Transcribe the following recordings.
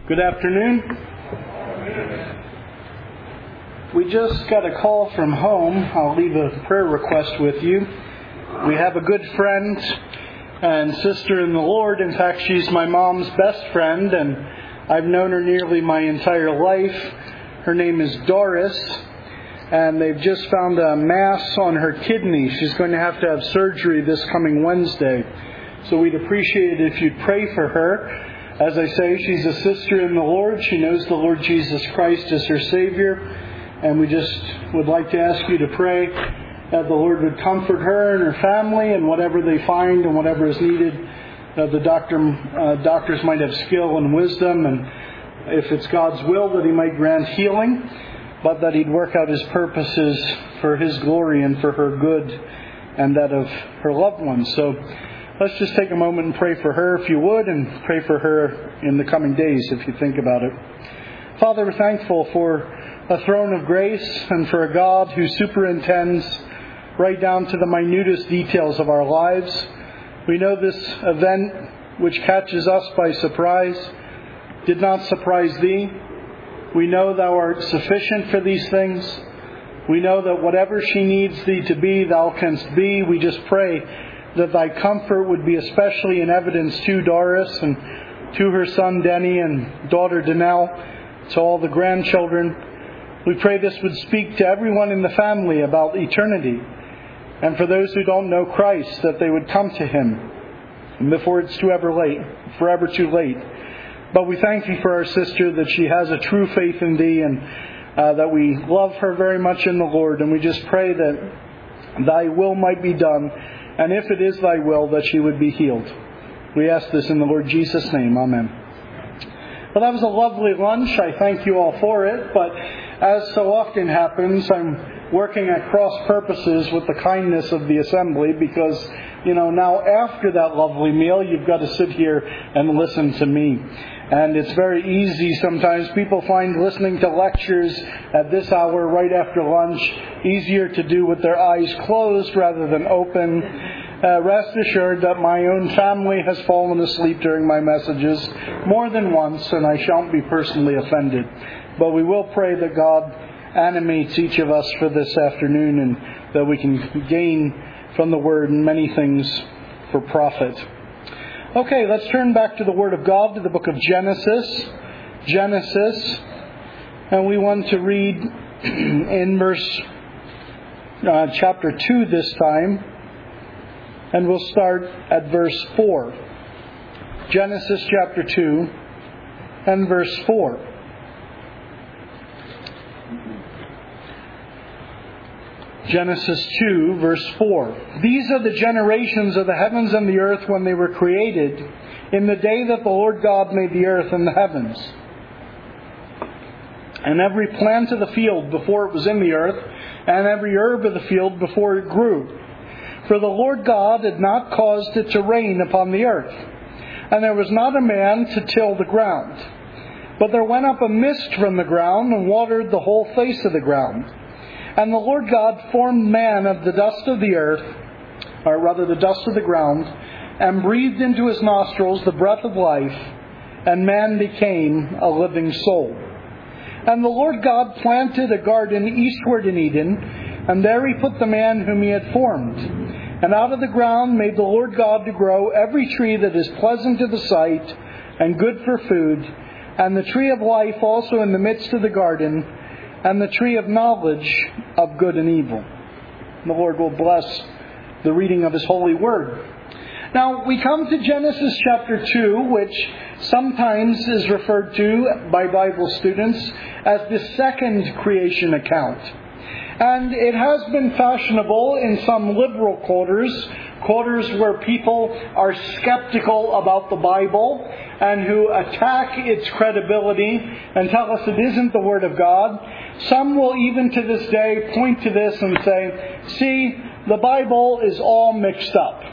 Good afternoon. We just got a call from home. I'll leave a prayer request with you. We have a good friend and sister in the Lord. In fact, she's my mom's best friend, and I've known her nearly my entire life. Her name is Doris, and they've just found a mass on her kidney. She's going to have surgery this coming Wednesday. So we'd appreciate it if you'd pray for her. As I say, she's a sister in the Lord. She knows the Lord Jesus Christ as her Savior. And we just would like to ask you to pray that the Lord would comfort her and her family and whatever they find and whatever is needed. The doctors might have skill and wisdom, and if it's God's will, that He might grant healing, but that He'd work out His purposes for His glory and for her good and that of her loved ones. So let's just take a moment and pray for her, if you would, and pray for her in the coming days, if you think about it. Father, we're thankful for a throne of grace and for a God who superintends right down to the minutest details of our lives. We know this event, which catches us by surprise, did not surprise Thee. We know Thou art sufficient for these things. We know that whatever she needs Thee to be, Thou canst be. We just pray that Thy comfort would be especially in evidence to Doris and to her son Denny and daughter Danelle, to all the grandchildren. We pray this would speak to everyone in the family about eternity. And for those who don't know Christ, that they would come to Him before it's forever too late. But we thank Thee for our sister, that she has a true faith in Thee, and that we love her very much in the Lord. And we just pray that Thy will might be done, and if it is Thy will, that she would be healed. We ask this in the Lord Jesus' name. Amen. Well, that was a lovely lunch. I thank you all for it. But as so often happens, I'm working at cross purposes with the kindness of the assembly, because, now after that lovely meal, you've got to sit here and listen to me. And it's very easy sometimes. People find listening to lectures at this hour, right after lunch, easier to do with their eyes closed rather than open. Rest assured that my own family has fallen asleep during my messages more than once, and I shan't be personally offended. But we will pray that God animates each of us for this afternoon, and that we can gain from the Word many things for profit. Okay, let's turn back to the Word of God, to the book of Genesis. And we want to read in chapter 2 this time. And we'll start at verse 4. Genesis chapter 2 and verse 4. Genesis 2, verse 4. These are the generations of the heavens and the earth when they were created, in the day that the Lord God made the earth and the heavens, and every plant of the field before it was in the earth, and every herb of the field before it grew. For the Lord God had not caused it to rain upon the earth, and there was not a man to till the ground. But there went up a mist from the ground and watered the whole face of the ground. And the Lord God formed man of the dust of the earth, or rather the dust of the ground, and breathed into his nostrils the breath of life, and man became a living soul. And the Lord God planted a garden eastward in Eden, and there He put the man whom He had formed. And out of the ground made the Lord God to grow every tree that is pleasant to the sight and good for food, and the tree of life also in the midst of the garden, and the tree of knowledge of good and evil. The Lord will bless the reading of His holy word. Now, we come to Genesis chapter 2, which sometimes is referred to by Bible students as the second creation account. And it has been fashionable in some liberal quarters where people are skeptical about the Bible and who attack its credibility and tell us it isn't the Word of God. Some will even to this day point to this and say, see, the Bible is all mixed up.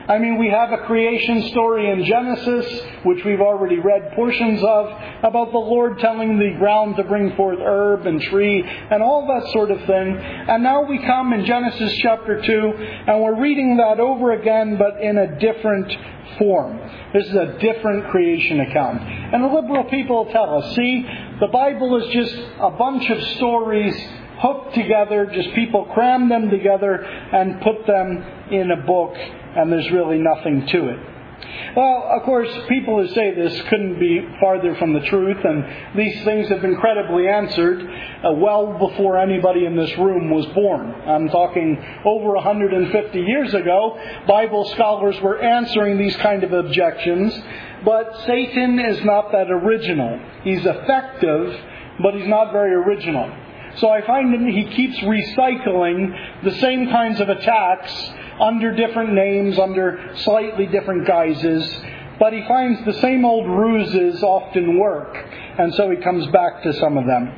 I mean, we have a creation story in Genesis, which we've already read portions of, about the Lord telling the ground to bring forth herb and tree and all that sort of thing. And now we come in Genesis chapter 2, and we're reading that over again, but in a different form. This is a different creation account. And the liberal people tell us, see, the Bible is just a bunch of stories hooked together, just people cram them together and put them in a book, and there's really nothing to it. Well, of course, people who say this couldn't be farther from the truth, and these things have been credibly answered well before anybody in this room was born. I'm talking over 150 years ago, Bible scholars were answering these kind of objections, but Satan is not that original. He's effective, but he's not very original. So I find that he keeps recycling the same kinds of attacks under different names, under slightly different guises. But he finds the same old ruses often work. And so he comes back to some of them.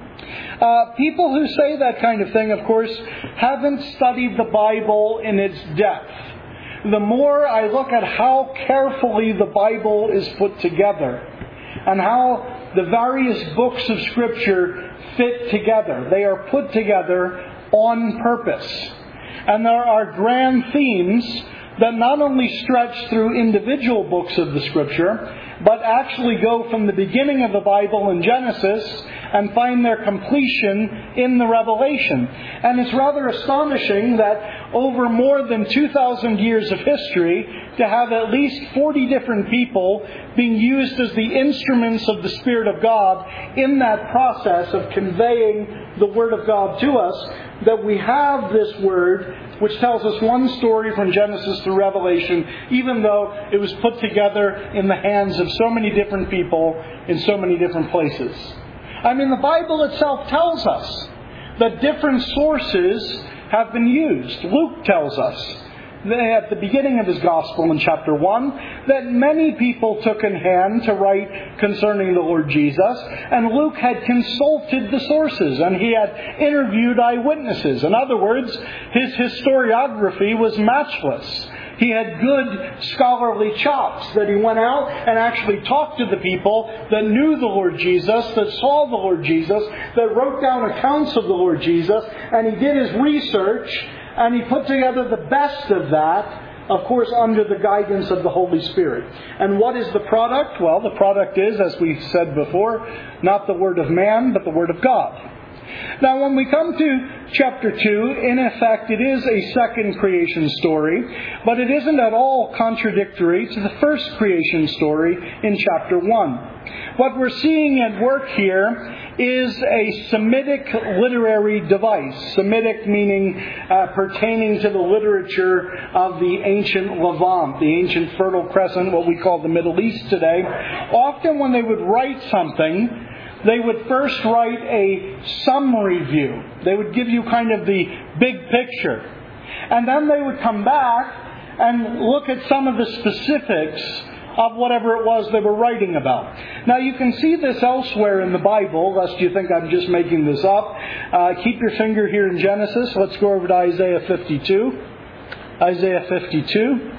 People who say that kind of thing, of course, haven't studied the Bible in its depth. The more I look at how carefully the Bible is put together, and how the various books of Scripture fit together. They are put together on purpose. And there are grand themes that not only stretch through individual books of the Scripture, but actually go from the beginning of the Bible in Genesis and find their completion in the Revelation. And it's rather astonishing that over more than 2,000 years of history, to have at least 40 different people being used as the instruments of the Spirit of God in that process of conveying the Word of God to us, that we have this Word which tells us one story from Genesis to Revelation, even though it was put together in the hands of so many different people in so many different places. I mean, the Bible itself tells us that different sources have been used. Luke tells us at the beginning of his Gospel in chapter 1 that many people took in hand to write concerning the Lord Jesus, and Luke had consulted the sources and he had interviewed eyewitnesses. In other words, his historiography was matchless. He had good scholarly chops, that he went out and actually talked to the people that knew the Lord Jesus, that saw the Lord Jesus, that wrote down accounts of the Lord Jesus, and he did his research, and he put together the best of that, of course, under the guidance of the Holy Spirit. And what is the product? Well, the product is, as we said before, not the word of man, but the word of God. Now, when we come to chapter 2, in effect, it is a second creation story, but it isn't at all contradictory to the first creation story in chapter 1. What we're seeing at work here is a Semitic literary device. Semitic meaning pertaining to the literature of the ancient Levant, the ancient Fertile Crescent, what we call the Middle East today. Often when they would write something, they would first write a summary view. They would give you kind of the big picture. And then they would come back and look at some of the specifics of whatever it was they were writing about. Now you can see this elsewhere in the Bible, lest you think I'm just making this up. Keep your finger here in Genesis. Let's go over to Isaiah 52. Isaiah 52.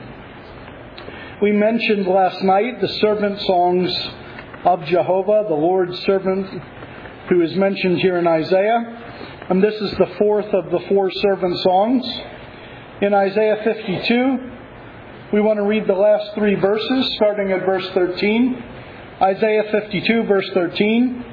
We mentioned last night the servant songs of Jehovah, the Lord's servant, who is mentioned here in Isaiah. And this is the fourth of the four servant songs. In Isaiah 52, we want to read the last three verses, starting at verse 13. Isaiah 52, verse 13.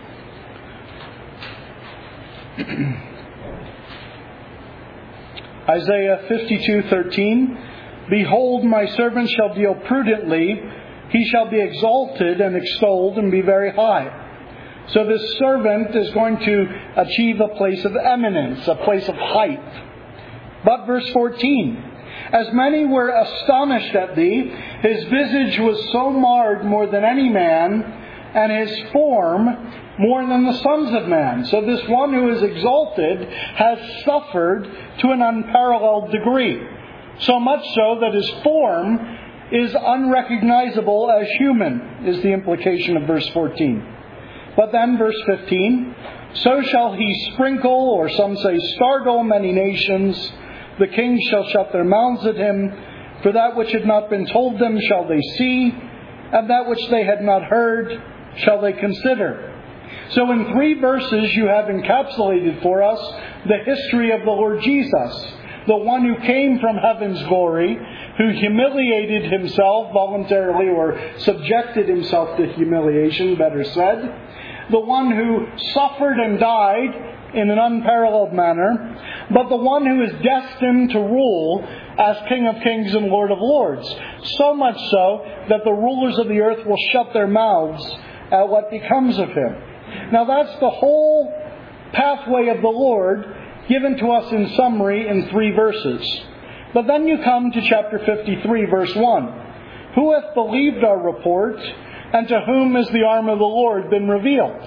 Isaiah 52:13. Behold, my servant shall deal prudently. He shall be exalted and extolled and be very high. So this servant is going to achieve a place of eminence, a place of height. But verse 14. As many were astonished at thee, his visage was so marred more than any man, and his form more than the sons of man. So this one who is exalted has suffered to an unparalleled degree. So much so that his form is unrecognizable as human, is the implication of verse 14. But then verse 15, so shall he sprinkle, or some say startle, many nations. The kings shall shut their mouths at him, For that which had not been told them shall they see, and that which they had not heard shall they consider. So in 3 verses you have encapsulated for us the history of the Lord Jesus, the one who came from heaven's glory, who humiliated himself voluntarily, or subjected himself to humiliation, better said, the one who suffered and died in an unparalleled manner, but the one who is destined to rule as King of Kings and Lord of Lords, so much so that the rulers of the earth will shut their mouths at what becomes of him. Now that's the whole pathway of the Lord given to us in summary in 3 verses. But then you come to chapter 53, verse 1. Who hath believed our report, and to whom has the arm of the Lord been revealed?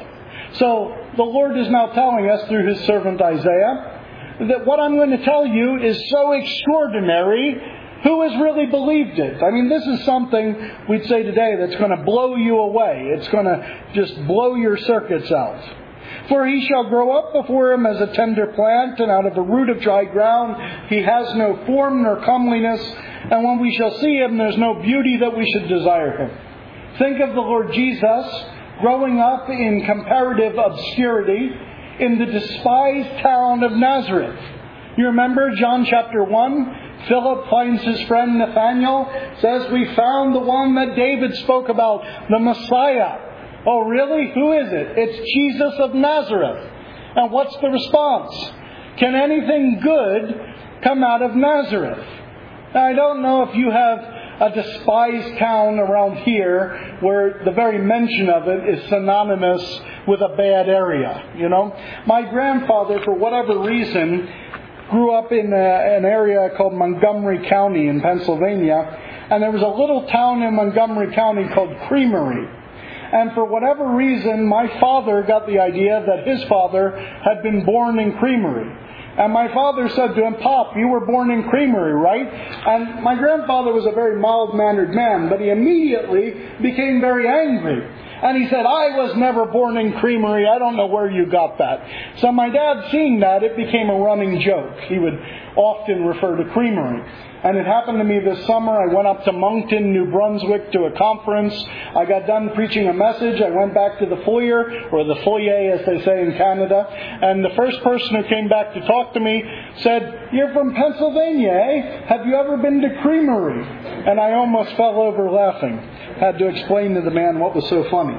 So the Lord is now telling us through his servant Isaiah that what I'm going to tell you is so extraordinary. Who has really believed it? I mean, this is something we'd say today that's going to blow you away. It's going to just blow your circuits out. For he shall grow up before him as a tender plant, and out of a root of dry ground. He has no form nor comeliness, and when we shall see him, there's no beauty that we should desire him. Think of the Lord Jesus growing up in comparative obscurity in the despised town of Nazareth. You remember John chapter 1? Philip finds his friend Nathanael, says, we found the one that David spoke about, the Messiah. Oh, really? Who is it? It's Jesus of Nazareth. And what's the response? Can anything good come out of Nazareth? Now, I don't know if you have a despised town around here where the very mention of it is synonymous with a bad area. You know, my grandfather, for whatever reason, grew up in an area called Montgomery County in Pennsylvania, and there was a little town in Montgomery County called Creamery. And for whatever reason, my father got the idea that his father had been born in Creamery. And my father said to him, Pop, you were born in Creamery, right? And my grandfather was a very mild-mannered man, but he immediately became very angry. And he said, I was never born in Creamery. I don't know where you got that. So my dad, seeing that, it became a running joke. He would often refer to Creamery. And it happened to me this summer. I went up to Moncton, New Brunswick to a conference. I got done preaching a message. I went back to the foyer, or the foyer as they say in Canada. And the first person who came back to talk to me said, you're from Pennsylvania, eh? Have you ever been to Creamery? And I almost fell over laughing. Had to explain to the man what was so funny.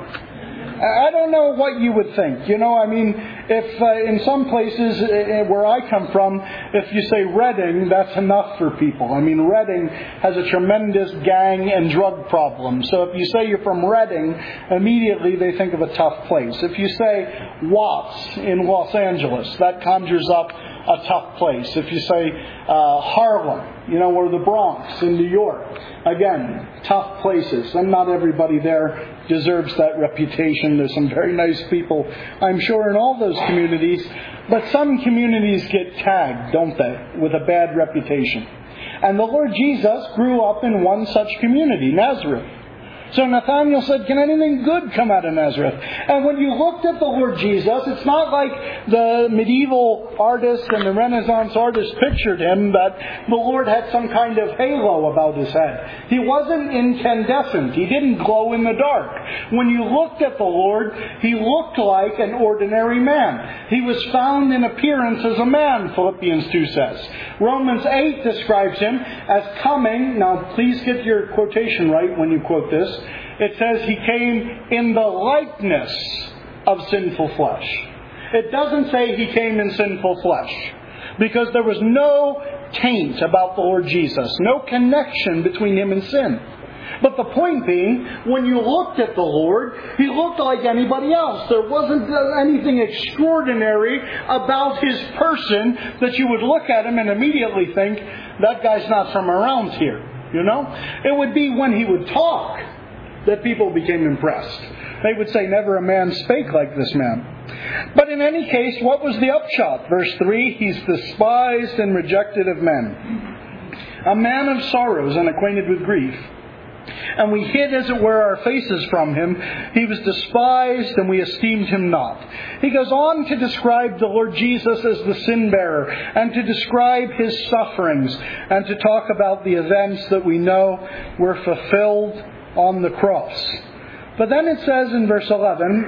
I don't know what you would think. You know, I mean, if in some places where I come from, if you say Reading, that's enough for people. I mean, Reading has a tremendous gang and drug problem. So if you say you're from Reading, immediately they think of a tough place. If you say Watts in Los Angeles, that conjures up a tough place. If you say Harlem, you know, or the Bronx in New York, again, tough places. And not everybody there deserves that reputation. There's some very nice people, I'm sure, in all those communities. But some communities get tagged, don't they, with a bad reputation. And the Lord Jesus grew up in one such community, Nazareth. So Nathanael said, can anything good come out of Nazareth? And when you looked at the Lord Jesus, it's not like the medieval artists and the Renaissance artists pictured him, that the Lord had some kind of halo about his head. He wasn't incandescent. He didn't glow in the dark. When you looked at the Lord, he looked like an ordinary man. He was found in appearance as a man, Philippians 2 says. Romans 8 describes him as coming, now please get your quotation right when you quote this, it says he came in the likeness of sinful flesh. It doesn't say he came in sinful flesh, because there was no taint about the Lord Jesus, no connection between him and sin. But the point being, when you looked at the Lord, he looked like anybody else. There wasn't anything extraordinary about his person that you would look at him and immediately think, that guy's not from around here. You know? It would be when he would talk that people became impressed. They would say, never a man spake like this man. But in any case, what was the upshot? Verse 3, he's despised and rejected of men. A man of sorrows and acquainted with grief. and we hid, as it were, our faces from him. He was despised, and we esteemed him not. He goes on to describe the Lord Jesus as the sin bearer, and to describe his sufferings, and to talk about the events that we know were fulfilled on the cross. But then it says in verse 10,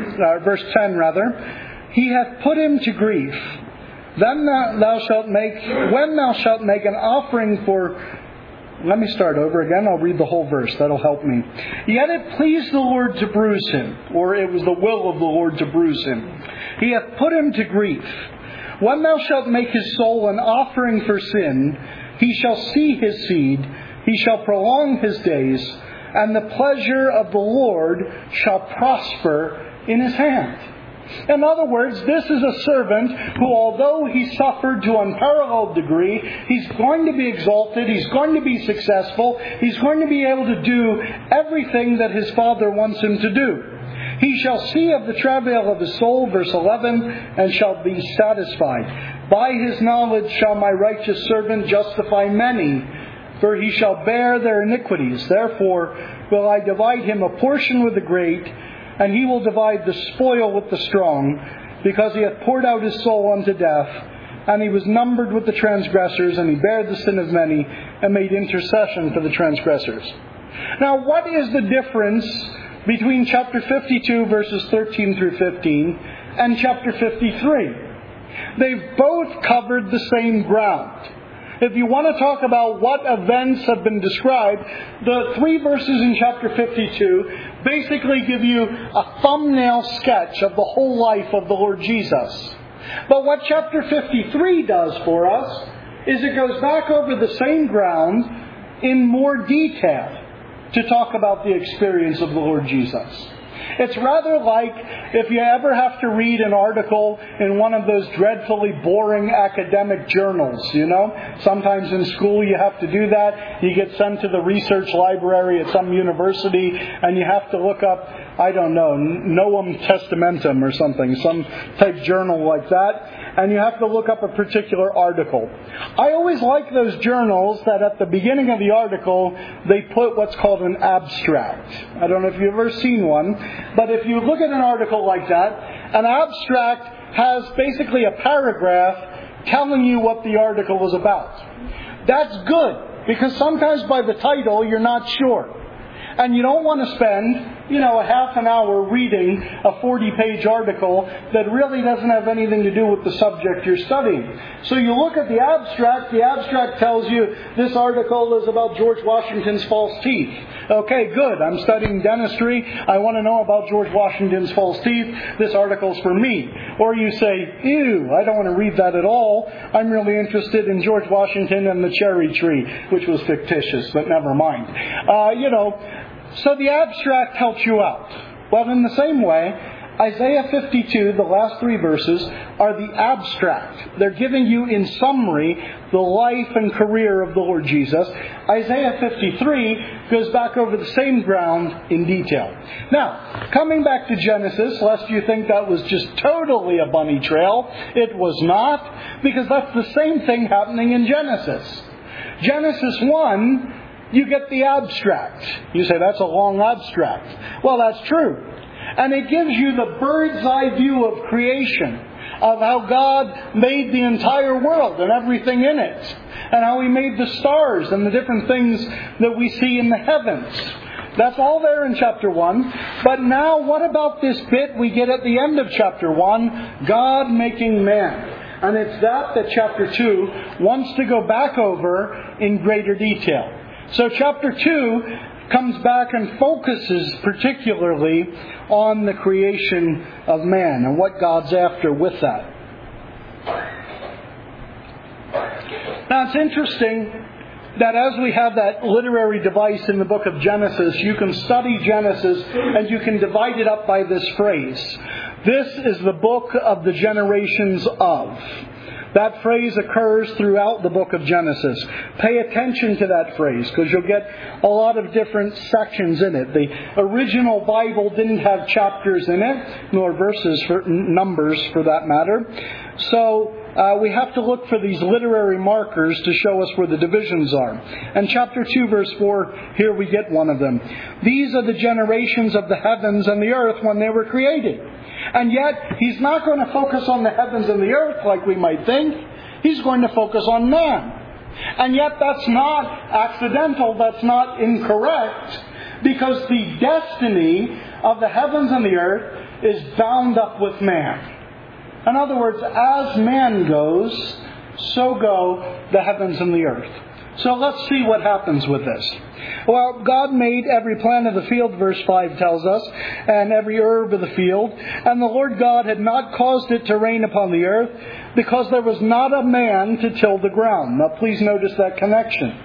he hath put him to grief. Then when thou shalt make an offering for... Let me start over again. I'll read the whole verse. That'll help me. Yet it pleased the Lord to bruise him, or it was the will of the Lord to bruise him. He hath put him to grief. When thou shalt make his soul an offering for sin, he shall see his seed, he shall prolong his days, and the pleasure of the Lord shall prosper in his hand. In other words, this is a servant who, although he suffered to an unparalleled degree, he's going to be exalted, he's going to be successful, he's going to be able to do everything that his Father wants him to do. He shall see of the travail of his soul, verse 11, and shall be satisfied. By his knowledge shall my righteous servant justify many, for he shall bear their iniquities. Therefore will I divide him a portion with the great, and he will divide the spoil with the strong, because he hath poured out his soul unto death, and he was numbered with the transgressors, and he bare the sin of many, and made intercession for the transgressors. Now, what is the difference between chapter 52, verses 13 through 15, and chapter 53? They've both covered the same ground. If you want to talk about what events have been described, the 3 verses in chapter 52 basically give you a thumbnail sketch of the whole life of the Lord Jesus. But what chapter 53 does for us is it goes back over the same ground in more detail to talk about the experience of the Lord Jesus. It's rather like if you ever have to read an article in one of those dreadfully boring academic journals, Sometimes in school you have to do that. You get sent to the research library at some university and you have to look up, Novum Testamentum or something, some type journal like that. And you have to look up a particular article. I always like those journals that at the beginning of the article, they put what's called an abstract. I don't know if you've ever seen one, but if you look at an article like that, an abstract has basically a paragraph telling you what the article is about. That's good, because sometimes by the title, you're not sure. And you don't want to spend, a half an hour reading a 40-page article that really doesn't have anything to do with the subject you're studying. So you look at the abstract. The abstract tells you this article is about George Washington's false teeth. Okay, good. I'm studying dentistry. I want to know about George Washington's false teeth. This article's for me. Or you say, ew, I don't want to read that at all. I'm really interested in George Washington and the cherry tree, which was fictitious, but never mind. So the abstract helps you out. Well, in the same way, Isaiah 52, the last 3 verses, are the abstract. They're giving you, in summary, the life and career of the Lord Jesus. Isaiah 53 goes back over the same ground in detail. Now, coming back to Genesis, lest you think that was just totally a bunny trail, it was not, because that's the same thing happening in Genesis. Genesis 1, you get the abstract. You say, that's a long abstract. Well, that's true. And it gives you the bird's eye view of creation, of how God made the entire world and everything in it, and how He made the stars and the different things that we see in the heavens. That's all there in chapter 1. But now, what about this bit we get at the end of chapter 1? God making man. And it's that chapter 2 wants to go back over in greater detail. So chapter 2 comes back and focuses particularly on the creation of man and what God's after with that. Now it's interesting that as we have that literary device in the book of Genesis, you can study Genesis and you can divide it up by this phrase. This is the book of the generations of. That phrase occurs throughout the book of Genesis. Pay attention to that phrase because you'll get a lot of different sections in it. The original Bible didn't have chapters in it, nor verses, numbers for that matter. So we have to look for these literary markers to show us where the divisions are. And chapter 2, verse 4, here we get one of them. These are the generations of the heavens and the earth when they were created. And yet, he's not going to focus on the heavens and the earth like we might think. He's going to focus on man. And yet, that's not accidental, that's not incorrect, because the destiny of the heavens and the earth is bound up with man. In other words, as man goes, so go the heavens and the earth. So let's see what happens with this. Well, God made every plant of the field, verse 5 tells us, and every herb of the field. And the Lord God had not caused it to rain upon the earth, because there was not a man to till the ground. Now please notice that connection.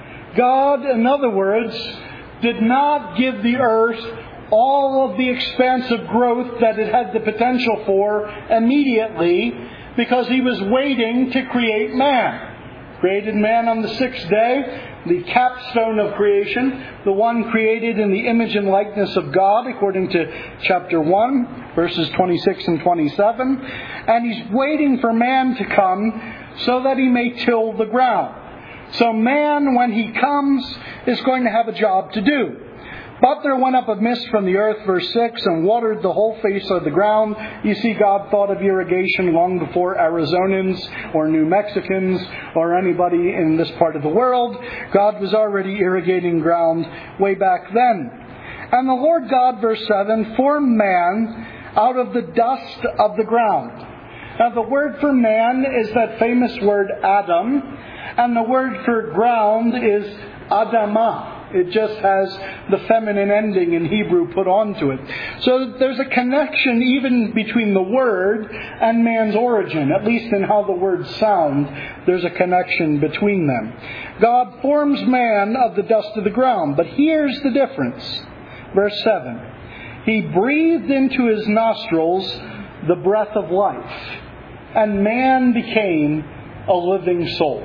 God, in other words, did not give the earth all of the expansive growth that it had the potential for immediately, because he was waiting to create man. Created man on the sixth day, the capstone of creation, the one created in the image and likeness of God, according to chapter 1, verses 26 and 27. And he's waiting for man to come so that he may till the ground. So man, when he comes, is going to have a job to do. But there went up a mist from the earth, verse 6, and watered the whole face of the ground. You see, God thought of irrigation long before Arizonans or New Mexicans or anybody in this part of the world. God was already irrigating ground way back then. And the Lord God, verse 7, formed man out of the dust of the ground. Now, the word for man is that famous word Adam, and the word for ground is Adamah. It just has the feminine ending in Hebrew put onto it. So there's a connection even between the word and man's origin. At least in how the words sound, there's a connection between them. God forms man of the dust of the ground. But here's the difference. Verse 7. He breathed into his nostrils the breath of life, and man became a living soul.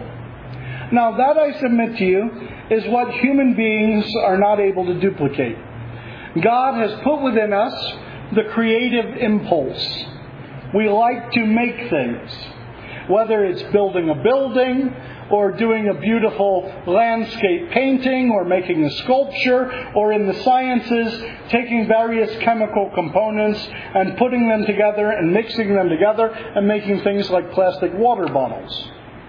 Now that, I submit to you, is what human beings are not able to duplicate. God has put within us the creative impulse. We like to make things. Whether it's building a building, or doing a beautiful landscape painting, or making a sculpture, or in the sciences, taking various chemical components and putting them together and mixing them together and making things like plastic water bottles.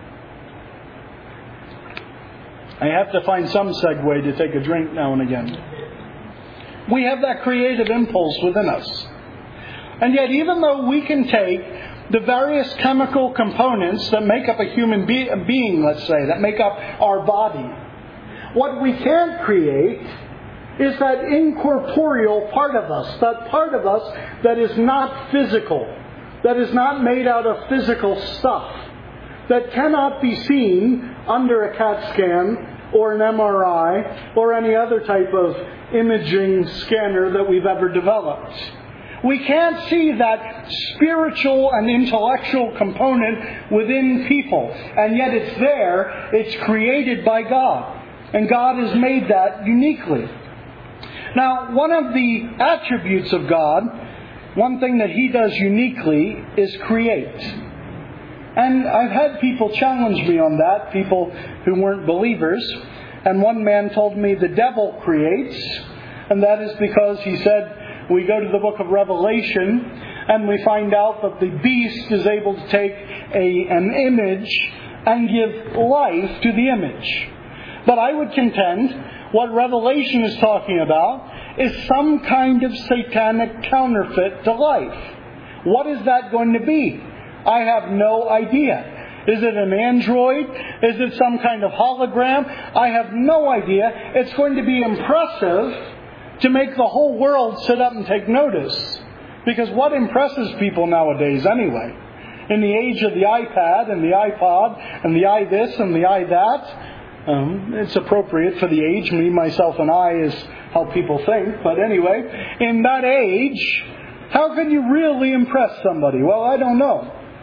I have to find some segue to take a drink now and again. We have that creative impulse within us. And yet, even though we can take the various chemical components that make up a human being, let's say, that make up our body, what we can't create is that incorporeal part of us, that part of us that is not physical, that is not made out of physical stuff, that cannot be seen under a CAT scan or an MRI or any other type of imaging scanner that we've ever developed. We can't see that spiritual and intellectual component within people, and yet it's there. It's created by God, and God has made that uniquely. Now, one of the attributes of God, one thing that He does uniquely, is create. And I've had people challenge me on that, people who weren't believers. And one man told me the devil creates, and that is because, he said, we go to the book of Revelation and we find out that the beast is able to take an image and give life to the image. But I would contend what Revelation is talking about is some kind of satanic counterfeit to life. What is that going to be? I have no idea. Is it an android? Is it some kind of hologram? I have no idea. It's going to be impressive to make the whole world sit up and take notice. Because what impresses people nowadays anyway? In the age of the iPad and the iPod and the i-this and the i-that, it's appropriate for the age. Me, myself, and I is how people think. But anyway, in that age, how can you really impress somebody? Well, I don't know.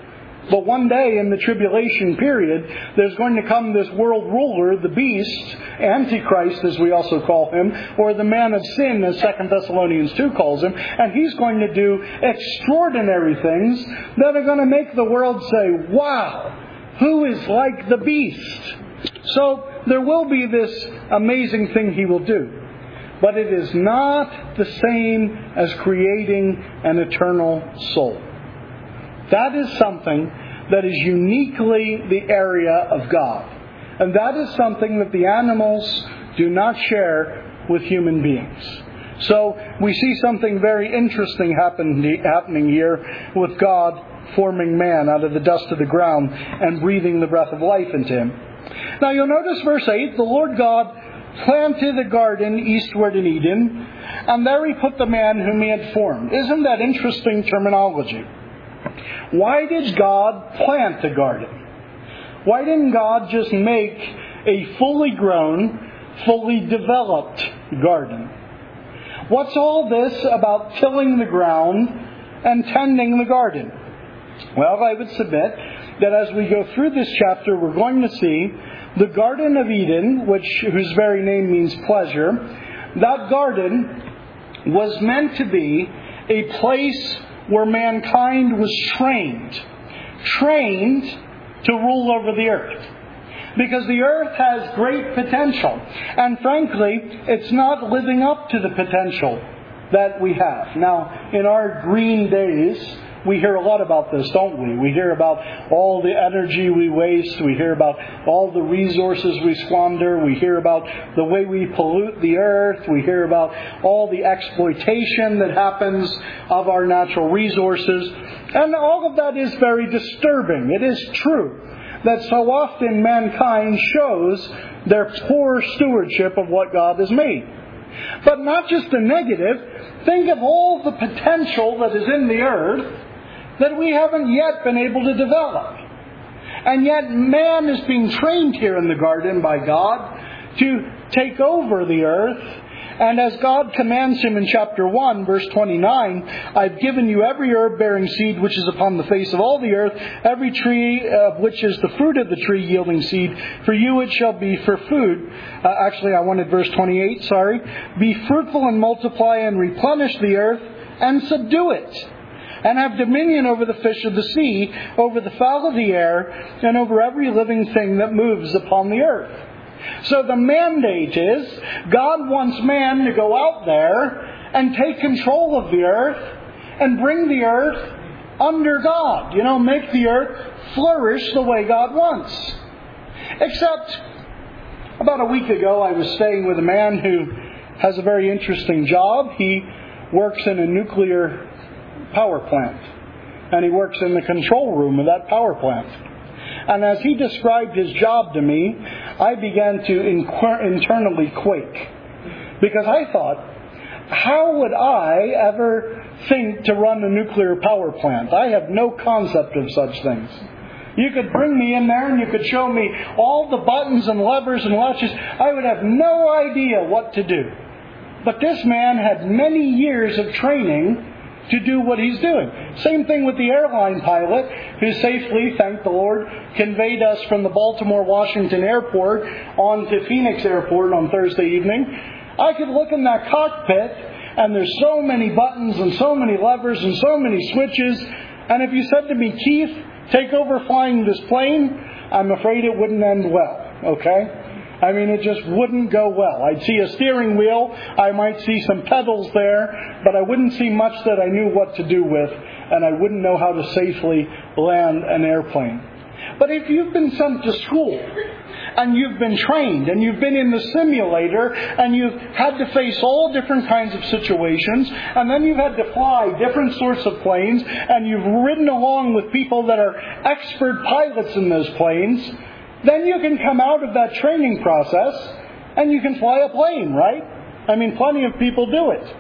But one day in the tribulation period, there's going to come this world ruler, the beast, Antichrist as we also call him, or the man of sin as 2 Thessalonians 2 calls him, and he's going to do extraordinary things that are going to make the world say, wow, who is like the beast? So there will be this amazing thing he will do. But it is not the same as creating an eternal soul. That is something that is uniquely the area of God. And that is something that the animals do not share with human beings. So we see something very interesting happening here with God forming man out of the dust of the ground and breathing the breath of life into him. Now you'll notice verse 8, the Lord God planted a garden eastward in Eden, and there he put the man whom he had formed. Isn't that interesting terminology? Why did God plant a garden? Why didn't God just make a fully grown, fully developed garden? What's all this about tilling the ground and tending the garden? Well, I would submit that as we go through this chapter, we're going to see the Garden of Eden, whose very name means pleasure. That garden was meant to be a place where mankind was trained to rule over the earth. Because the earth has great potential. And frankly, it's not living up to the potential that we have. Now, in our green days, we hear a lot about this, don't we? We hear about all the energy we waste. We hear about all the resources we squander. We hear about the way we pollute the earth. We hear about all the exploitation that happens of our natural resources. And all of that is very disturbing. It is true that so often mankind shows their poor stewardship of what God has made. But not just the negative. Think of all the potential that is in the earth that we haven't yet been able to develop. And yet man is being trained here in the garden by God to take over the earth. And as God commands him in chapter 1, verse 29, I've given you every herb bearing seed which is upon the face of all the earth, every tree which is the fruit of the tree yielding seed. For you it shall be for food. Actually, I wanted verse 28, sorry. Be fruitful and multiply and replenish the earth and subdue it. And have dominion over the fish of the sea, over the fowl of the air, and over every living thing that moves upon the earth. So the mandate is, God wants man to go out there and take control of the earth and bring the earth under God. Make the earth flourish the way God wants. Except, about a week ago, I was staying with a man who has a very interesting job. He works in a nuclear power plant. And he works in the control room of that power plant. And as he described his job to me, I began to internally quake. Because I thought, how would I ever think to run a nuclear power plant? I have no concept of such things. You could bring me in there and you could show me all the buttons and levers and latches. I would have no idea what to do. But this man had many years of training to do what he's doing. Same thing with the airline pilot who safely, thank the Lord, conveyed us from the Baltimore-Washington airport on to Phoenix Airport on Thursday evening. I could look in that cockpit and there's so many buttons and so many levers and so many switches. And if you said to me, Keith, take over flying this plane, I'm afraid it wouldn't end well. Okay? I mean, it just wouldn't go well. I'd see a steering wheel, I might see some pedals there, but I wouldn't see much that I knew what to do with, and I wouldn't know how to safely land an airplane. But if you've been sent to school, and you've been trained, and you've been in the simulator, and you've had to face all different kinds of situations, and then you've had to fly different sorts of planes, and you've ridden along with people that are expert pilots in those planes, then you can come out of that training process and you can fly a plane, right? I mean, plenty of people do it.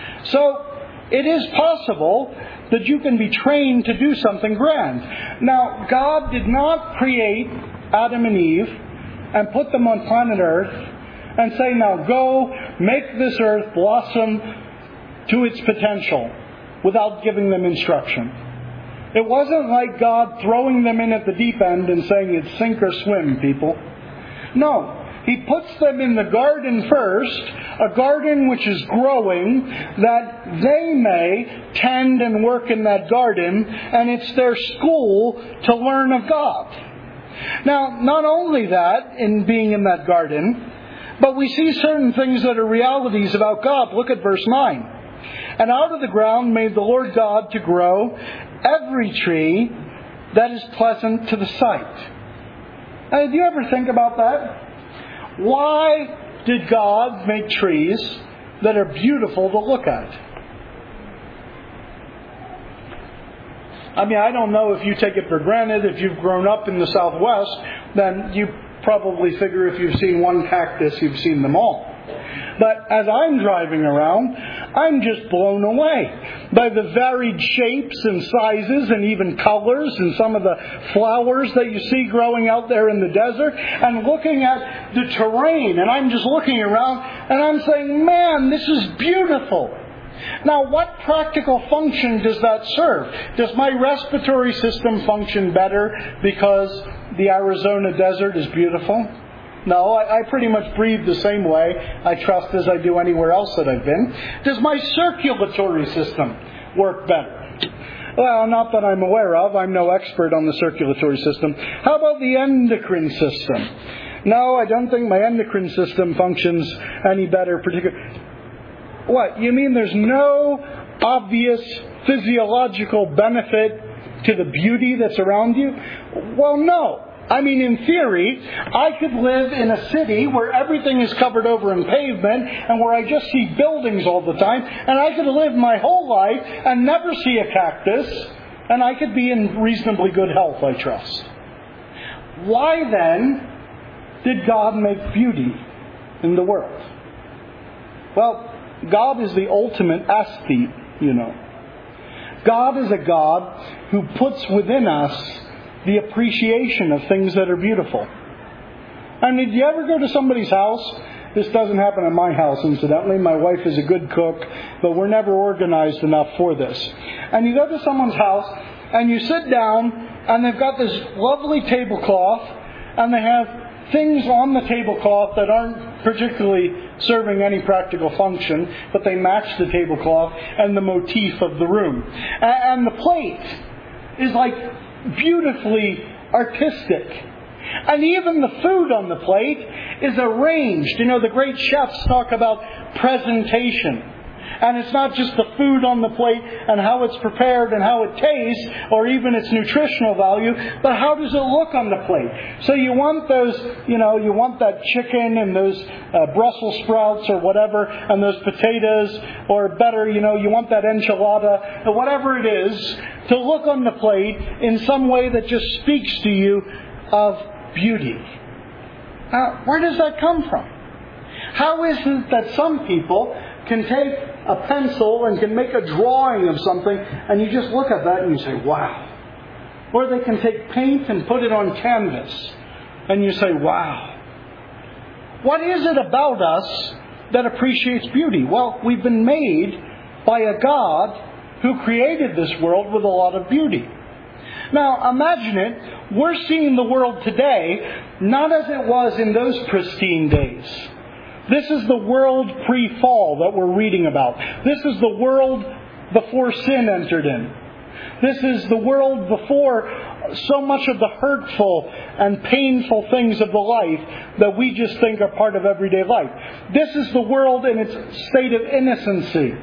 So, it is possible that you can be trained to do something grand. Now, God did not create Adam and Eve and put them on planet Earth and say, now go make this earth blossom to its potential without giving them instruction. It wasn't like God throwing them in at the deep end and saying it's sink or swim, people. No. He puts them in the garden first, a garden which is growing, that they may tend and work in that garden, and it's their school to learn of God. Now, not only that, in being in that garden, but we see certain things that are realities about God. Look at verse 9. And out of the ground made the Lord God to grow every tree that is pleasant to the sight. Now, do you ever think about that? Why did God make trees that are beautiful to look at? I mean, I don't know if you take it for granted. If you've grown up in the Southwest, then you probably figure if you've seen one cactus, you've seen them all. But as I'm driving around, I'm just blown away by the varied shapes and sizes and even colors and some of the flowers that you see growing out there in the desert, and looking at the terrain. And I'm just looking around and I'm saying, man, this is beautiful. Now, what practical function does that serve? Does my respiratory system function better because the Arizona desert is beautiful? No, I pretty much breathe the same way, I trust, as I do anywhere else that I've been. Does my circulatory system work better? Well, not that I'm aware of. I'm no expert on the circulatory system. How about the endocrine system? No, I don't think my endocrine system functions any better particularly. What? You mean there's no obvious physiological benefit to the beauty that's around you? Well, no. I mean, in theory, I could live in a city where everything is covered over in pavement and where I just see buildings all the time, and I could live my whole life and never see a cactus, and I could be in reasonably good health, I trust. Why then did God make beauty in the world? Well, God is the ultimate aesthete, you know. God is a God who puts within us the appreciation of things that are beautiful. I mean, did you ever go to somebody's house? This doesn't happen at my house, incidentally. My wife is a good cook, but we're never organized enough for this. And you go to someone's house, and you sit down, and they've got this lovely tablecloth, and they have things on the tablecloth that aren't particularly serving any practical function, but they match the tablecloth and the motif of the room. And the plate is like beautifully artistic. And even the food on the plate is arranged. You know, the great chefs talk about presentation. And it's not just the food on the plate and how it's prepared and how it tastes or even its nutritional value, but how does it look on the plate? So you want those, you want that chicken and those Brussels sprouts or whatever, and those potatoes, or better, you want that enchilada, or whatever it is, to look on the plate in some way that just speaks to you of beauty. Where does that come from? How is it that some people can take a pencil and can make a drawing of something, and you just look at that and you say, wow. Or they can take paint and put it on canvas, and you say, wow. What is it about us that appreciates beauty? Well, we've been made by a God who created this world with a lot of beauty. Now, imagine it. We're seeing the world today not as it was in those pristine days. This is the world pre-fall that we're reading about. This is the world before sin entered in. This is the world before so much of the hurtful and painful things of the life that we just think are part of everyday life. This is the world in its state of innocency.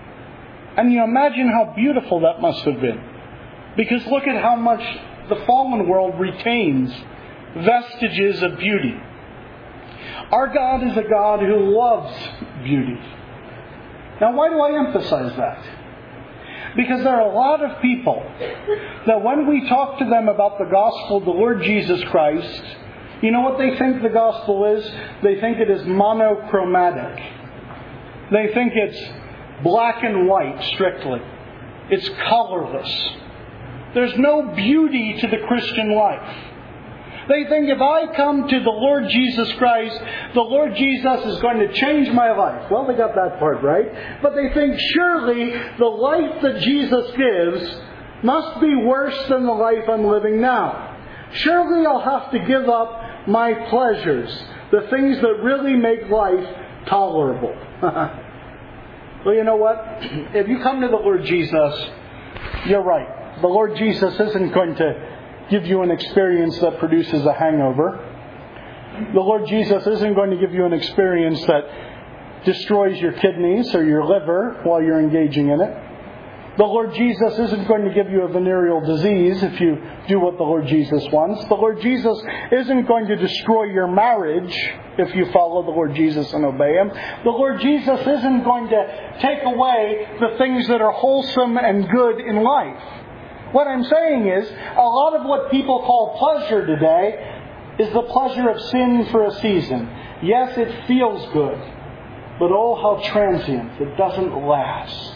And you imagine how beautiful that must have been. Because look at how much the fallen world retains vestiges of beauty. Our God is a God who loves beauty. Now, why do I emphasize that? Because there are a lot of people that when we talk to them about the gospel of the Lord Jesus Christ, you know what they think the gospel is? They think it is monochromatic. They think it's black and white, strictly. It's colorless. There's no beauty to the Christian life. They think if I come to the Lord Jesus Christ, the Lord Jesus is going to change my life. Well, they got that part right. But they think surely the life that Jesus gives must be worse than the life I'm living now. Surely I'll have to give up my pleasures, the things that really make life tolerable. Well, you know what? If you come to the Lord Jesus, you're right. The Lord Jesus isn't going to give you an experience that produces a hangover. The Lord Jesus isn't going to give you an experience that destroys your kidneys or your liver while you're engaging in it. The Lord Jesus isn't going to give you a venereal disease if you do what the Lord Jesus wants. The Lord Jesus isn't going to destroy your marriage if you follow the Lord Jesus and obey Him. The Lord Jesus isn't going to take away the things that are wholesome and good in life. What I'm saying is, a lot of what people call pleasure today is the pleasure of sin for a season. Yes, it feels good, but oh, how transient. It doesn't last.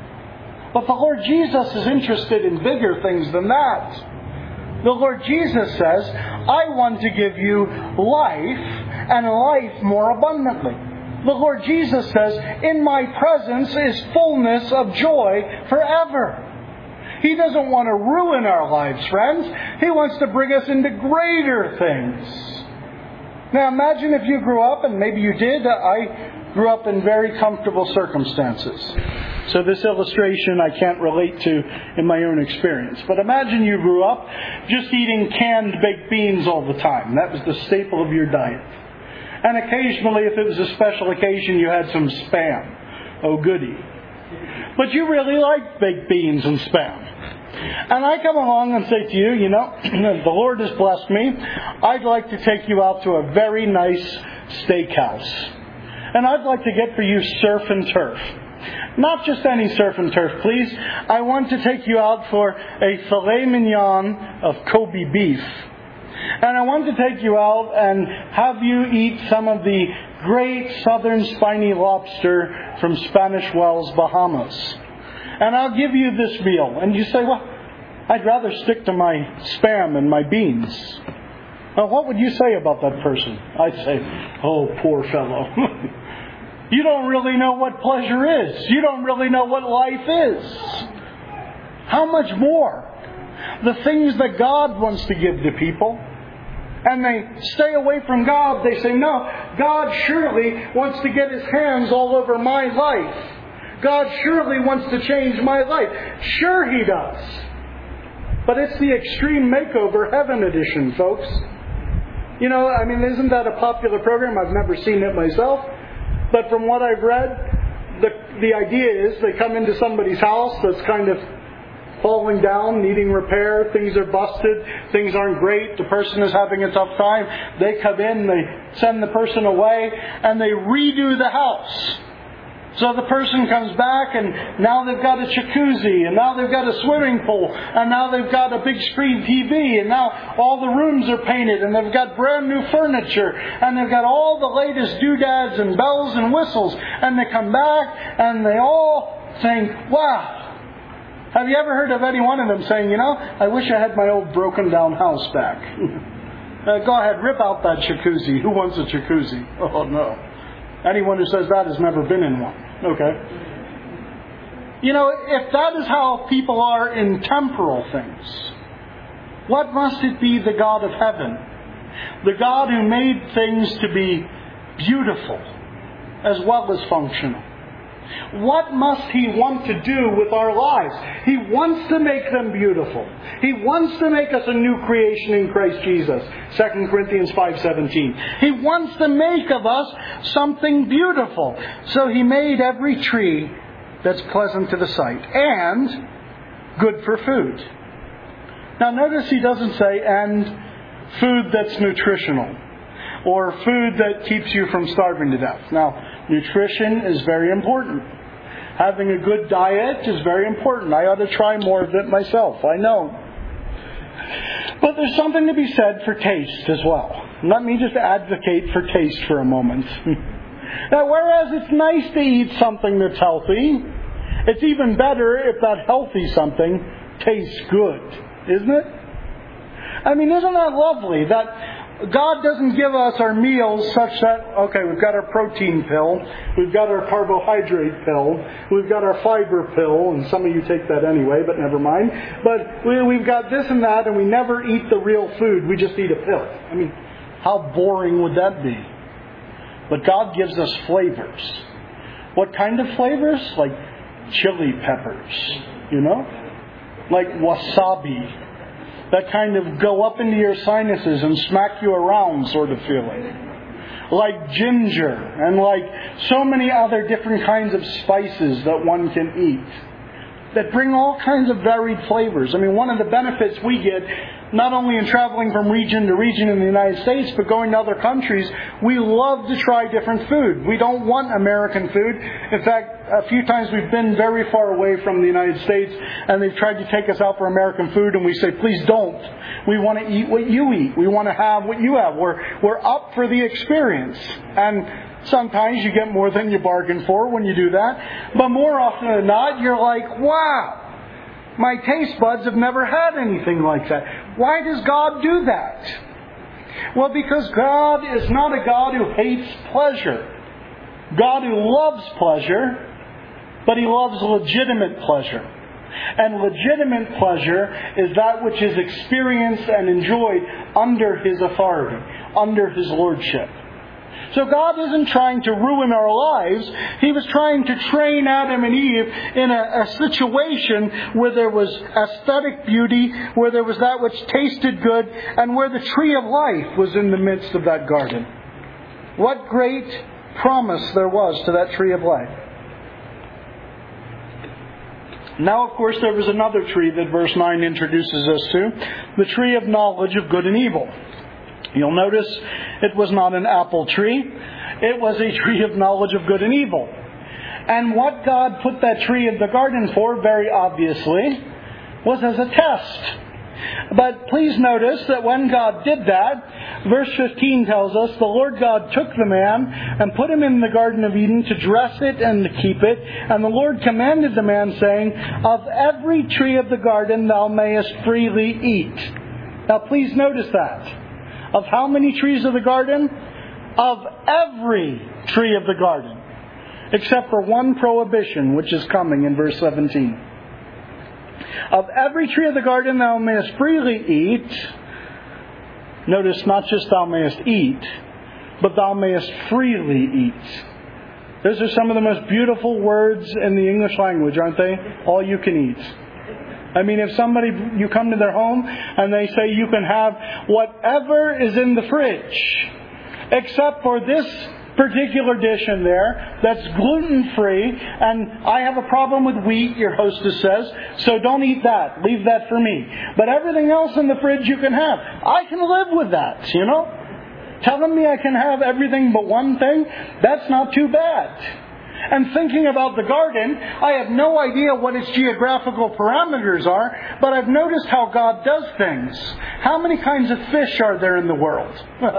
But the Lord Jesus is interested in bigger things than that. The Lord Jesus says, I want to give you life, and life more abundantly. The Lord Jesus says, in my presence is fullness of joy forever. He doesn't want to ruin our lives, friends. He wants to bring us into greater things. Now imagine if you grew up, and maybe you did. I grew up in very comfortable circumstances. So this illustration I can't relate to in my own experience. But imagine you grew up just eating canned baked beans all the time. That was the staple of your diet. And occasionally, if it was a special occasion, you had some Spam. Oh, goody. But you really liked baked beans and Spam. And I come along and say to you, you know, the Lord has blessed me. I'd like to take you out to a very nice steakhouse. And I'd like to get for you surf and turf. Not just any surf and turf, please. I want to take you out for a filet mignon of Kobe beef. And I want to take you out and have you eat some of the great southern spiny lobster from Spanish Wells, Bahamas. And I'll give you this meal. And you say, well, I'd rather stick to my Spam and my beans. Well, what would you say about that person? I'd say, oh, poor fellow. You don't really know what pleasure is. You don't really know what life is. How much more? The things that God wants to give to people. And they stay away from God. They say, no, God surely wants to get His hands all over my life. God surely wants to change my life. Sure He does. But it's the Extreme Makeover Heaven edition, folks. You know, I mean, isn't that a popular program? I've never seen it myself. But from what I've read, the idea is they come into somebody's house that's kind of falling down, needing repair, things are busted, things aren't great, the person is having a tough time. They come in, they send the person away, and they redo the house. So the person comes back, and now they've got a jacuzzi, and now they've got a swimming pool, and now they've got a big screen TV, and now all the rooms are painted, and they've got brand new furniture, and they've got all the latest doodads and bells and whistles, and they come back, and they all think, wow. Have you ever heard of any one of them saying, you know, I wish I had my old broken down house back. Go ahead, rip out that jacuzzi. Who wants a jacuzzi? Oh, no. Anyone who says that has never been in one. Okay. You know, if that is how people are in temporal things, what must it be the God of heaven? The God who made things to be beautiful as well as functional. What must He want to do with our lives? He wants to make them beautiful. He wants to make us a new creation in Christ Jesus. 2 Corinthians 5:17. He wants to make of us something beautiful. So He made every tree that's pleasant to the sight and good for food. Now notice He doesn't say, and food that's nutritional, or food that keeps you from starving to death. Now, nutrition is very important. Having a good diet is very important. I ought to try more of it myself, I know. But there's something to be said for taste as well. Let me just advocate for taste for a moment. Now, whereas it's nice to eat something that's healthy, it's even better if that healthy something tastes good, isn't it? I mean, isn't that lovely that God doesn't give us our meals such that, okay, we've got our protein pill, we've got our carbohydrate pill, we've got our fiber pill, and some of you take that anyway, but never mind. But we've got this and that, and we never eat the real food, we just eat a pill. I mean, how boring would that be? But God gives us flavors. What kind of flavors? Like chili peppers, like wasabi. That kind of go up into your sinuses and smack you around sort of feeling. Like ginger and like so many other different kinds of spices that one can eat. That bring all kinds of varied flavors. I mean, one of the benefits we get, not only in traveling from region to region in the United States, but going to other countries, we love to try different food. We don't want American food. In fact, a few times we've been very far away from the United States, and they've tried to take us out for American food, and we say, please don't. We want to eat what you eat. We want to have what you have. We're up for the experience. And sometimes you get more than you bargain for when you do that. But more often than not, you're like, wow. My taste buds have never had anything like that. Why does God do that? Well, because God is not a God who hates pleasure. God who loves pleasure, but He loves legitimate pleasure. And legitimate pleasure is that which is experienced and enjoyed under His authority, under His lordship. So God isn't trying to ruin our lives. He was trying to train Adam and Eve in a situation where there was aesthetic beauty, where there was that which tasted good, and where the tree of life was in the midst of that garden. What great promise there was to that tree of life. Now, of course, there was another tree that verse 9 introduces us to, the tree of knowledge of good and evil. You'll notice it was not an apple tree. It was a tree of knowledge of good and evil. And what God put that tree in the garden for, very obviously, was as a test. But please notice that when God did that, verse 15 tells us, the Lord God took the man and put him in the Garden of Eden to dress it and to keep it. And the Lord commanded the man, saying, of every tree of the garden thou mayest freely eat. Now please notice that. Of how many trees of the garden? Of every tree of the garden. Except for one prohibition, which is coming in verse 17. Of every tree of the garden thou mayest freely eat. Notice, not just thou mayest eat, but thou mayest freely eat. Those are some of the most beautiful words in the English language, aren't they? All you can eat. I mean, if you come to their home and they say you can have whatever is in the fridge, except for this particular dish in there that's gluten-free, and I have a problem with wheat, your hostess says, so don't eat that. Leave that for me. But everything else in the fridge you can have. I can live with that, Telling me I can have everything but one thing, that's not too bad. And thinking about the garden, I have no idea what its geographical parameters are, but I've noticed how God does things. How many kinds of fish are there in the world?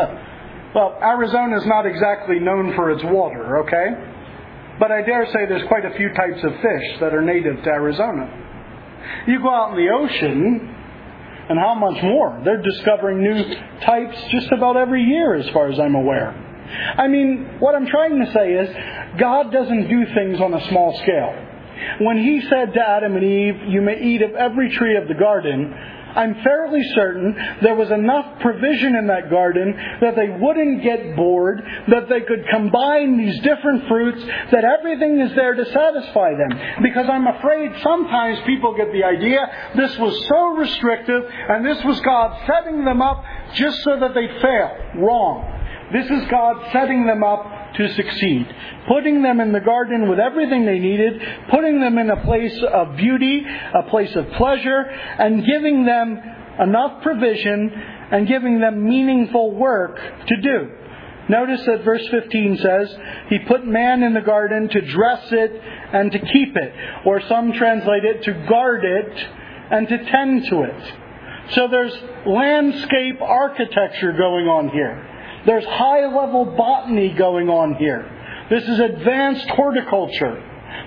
Well, Arizona is not exactly known for its water, okay? But I dare say there's quite a few types of fish that are native to Arizona. You go out in the ocean, and how much more? They're discovering new types just about every year, as far as I'm aware. I mean, what I'm trying to say is, God doesn't do things on a small scale. When He said to Adam and Eve, you may eat of every tree of the garden, I'm fairly certain there was enough provision in that garden that they wouldn't get bored, that they could combine these different fruits, that everything is there to satisfy them. Because I'm afraid sometimes people get the idea this was so restrictive and this was God setting them up just so that they fail. Wrong. This is God setting them up to succeed. Putting them in the garden with everything they needed, putting them in a place of beauty, a place of pleasure, and giving them enough provision and giving them meaningful work to do. Notice that verse 15 says, He put man in the garden to dress it and to keep it. Or some translate it to guard it and to tend to it. So there's landscape architecture going on here. There's high-level botany going on here. This is advanced horticulture.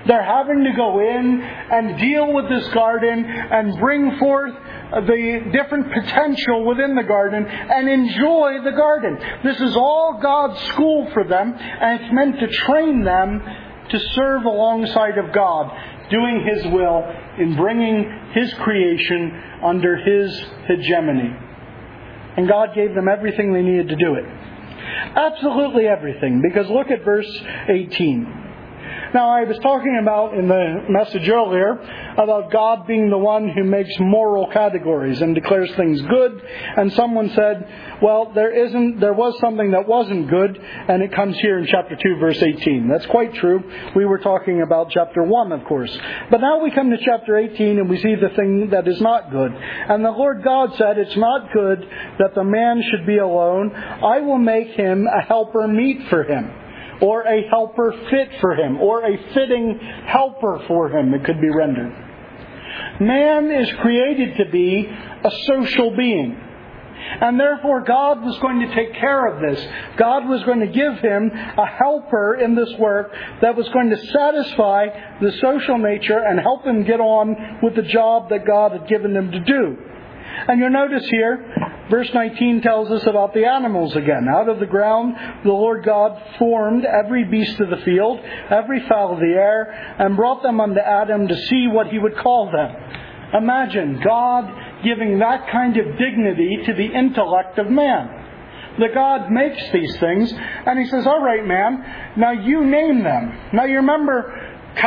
They're having to go in and deal with this garden and bring forth the different potential within the garden and enjoy the garden. This is all God's school for them, and it's meant to train them to serve alongside of God, doing His will in bringing His creation under His hegemony. And God gave them everything they needed to do it. Absolutely everything. Because look at verse 18. Now, I was talking about in the message earlier about God being the one who makes moral categories and declares things good. And someone said, well, there was something that wasn't good, and it comes here in chapter 2, verse 18. That's quite true. We were talking about chapter 1, of course. But now we come to chapter 18 and we see the thing that is not good. And the Lord God said, it's not good that the man should be alone. I will make him a helper meet for him. Or a helper fit for him, or a fitting helper for him, it could be rendered. Man is created to be a social being. And therefore God was going to take care of this. God was going to give him a helper in this work that was going to satisfy the social nature and help him get on with the job that God had given him to do. And you'll notice here, verse 19 tells us about the animals again. Out of the ground, the Lord God formed every beast of the field, every fowl of the air, and brought them unto Adam to see what he would call them. Imagine God giving that kind of dignity to the intellect of man. That God makes these things, and He says, all right, man, now you name them. Now you remember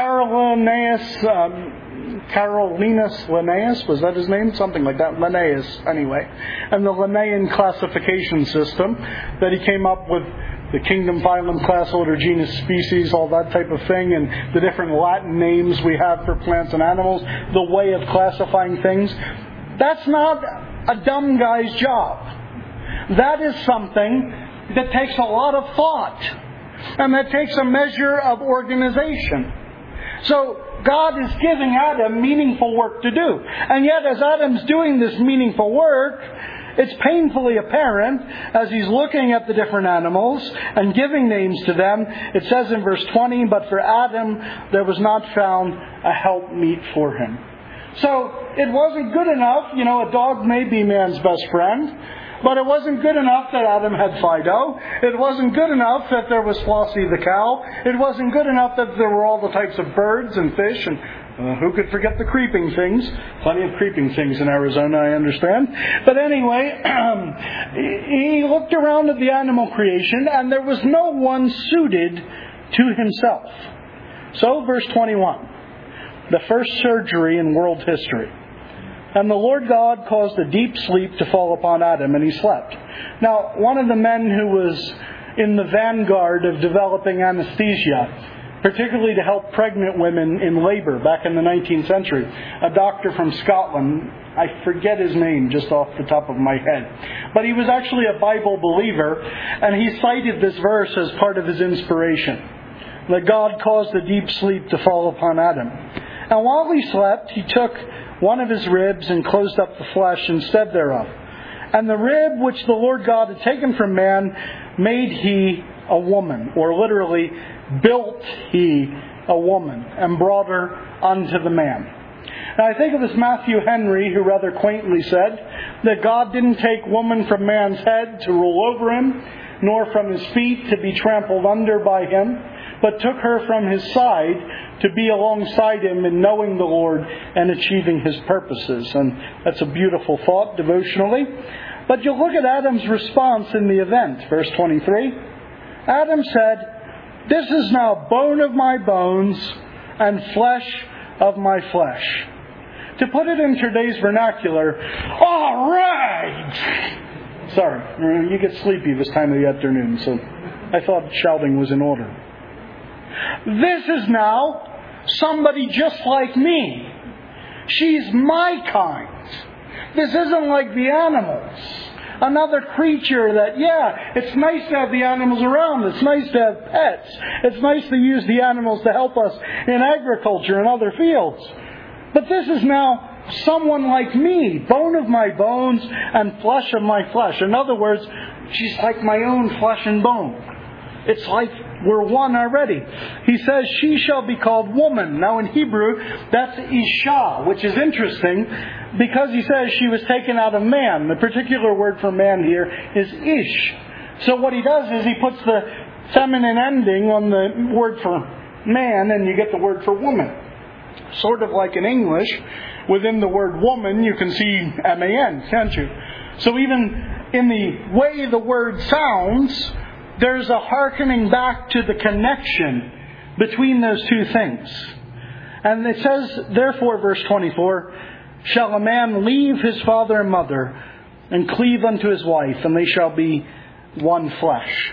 Carolinus Linnaeus, was that his name? Something like that. Linnaeus, anyway. And the Linnaean classification system that he came up with, the kingdom, phylum, class, order, genus, species, all that type of thing, and the different Latin names we have for plants and animals, the way of classifying things. That's not a dumb guy's job. That is something that takes a lot of thought, and that takes a measure of organization. So God is giving Adam meaningful work to do. And yet as Adam's doing this meaningful work, it's painfully apparent as he's looking at the different animals and giving names to them. It says in verse 20, but for Adam there was not found a helpmeet for him. So it wasn't good enough. A dog may be man's best friend. But it wasn't good enough that Adam had Fido. It wasn't good enough that there was Flossie the cow. It wasn't good enough that there were all the types of birds and fish. And who could forget the creeping things? Plenty of creeping things in Arizona, I understand. But anyway, he looked around at the animal creation, and there was no one suited to himself. So, verse 21. The first surgery in world history. And the Lord God caused a deep sleep to fall upon Adam, and he slept. Now, one of the men who was in the vanguard of developing anesthesia, particularly to help pregnant women in labor back in the 19th century, a doctor from Scotland, I forget his name just off the top of my head, but he was actually a Bible believer, and he cited this verse as part of his inspiration, that God caused a deep sleep to fall upon Adam. And while he slept, he took one of his ribs and closed up the flesh instead thereof. And the rib which the Lord God had taken from man made he a woman, or literally built he a woman, and brought her unto the man. Now I think it was Matthew Henry who rather quaintly said that God didn't take woman from man's head to rule over him, nor from his feet to be trampled under by him, but took her from his side to be alongside him in knowing the Lord and achieving his purposes. And that's a beautiful thought devotionally. But you look at Adam's response in the event, verse 23. Adam said, this is now bone of my bones and flesh of my flesh. To put it in today's vernacular, all right! Sorry, you get sleepy this time of the afternoon, so I thought shouting was in order. This is now somebody just like me. She's my kind. This isn't like the animals. Another creature that, it's nice to have the animals around. It's nice to have pets. It's nice to use the animals to help us in agriculture and other fields. But this is now someone like me, bone of my bones and flesh of my flesh. In other words, she's like my own flesh and bone. It's like we're one already. He says, she shall be called woman. Now in Hebrew, that's Isha, which is interesting because he says she was taken out of man. The particular word for man here is Ish. So what he does is he puts the feminine ending on the word for man and you get the word for woman. Sort of like in English, within the word woman you can see M-A-N, can't you? So even in the way the word sounds, there's a hearkening back to the connection between those two things. And it says, therefore, verse 24, shall a man leave his father and mother and cleave unto his wife, and they shall be one flesh.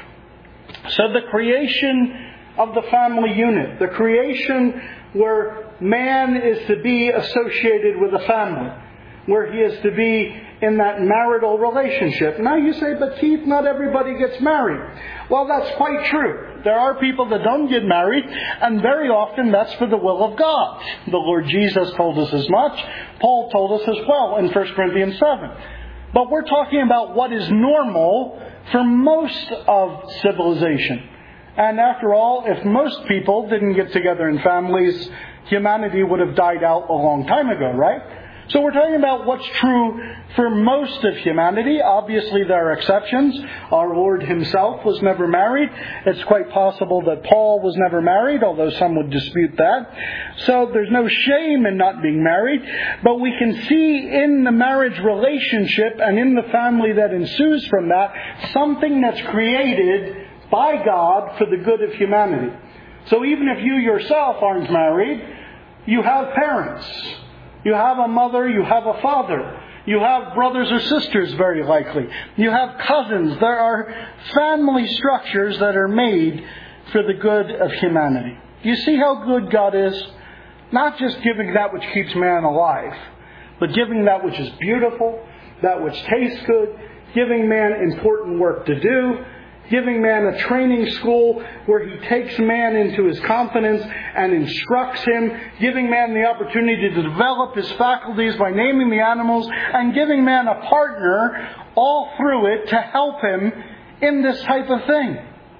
So the creation of the family unit, the creation where man is to be associated with a family, where he is to be in that marital relationship. Now you say, but Keith, not everybody gets married. Well, that's quite true. There are people that don't get married, and very often that's for the will of God. The Lord Jesus told us as much. Paul told us as well in 1 Corinthians 7. But we're talking about what is normal for most of civilization. And after all, if most people didn't get together in families, humanity would have died out a long time ago, right? So we're talking about what's true for most of humanity. Obviously there are exceptions. Our Lord himself was never married. It's quite possible that Paul was never married, although some would dispute that. So there's no shame in not being married. But we can see in the marriage relationship and in the family that ensues from that, something that's created by God for the good of humanity. So even if you yourself aren't married, you have parents. You have a mother, you have a father. You have brothers or sisters, very likely. You have cousins. There are family structures that are made for the good of humanity. You see how good God is? Not just giving that which keeps man alive, but giving that which is beautiful, that which tastes good, giving man important work to do, giving man a training school where he takes man into his confidence and instructs him, giving man the opportunity to develop his faculties by naming the animals, and giving man a partner all through it to help him in this type of thing.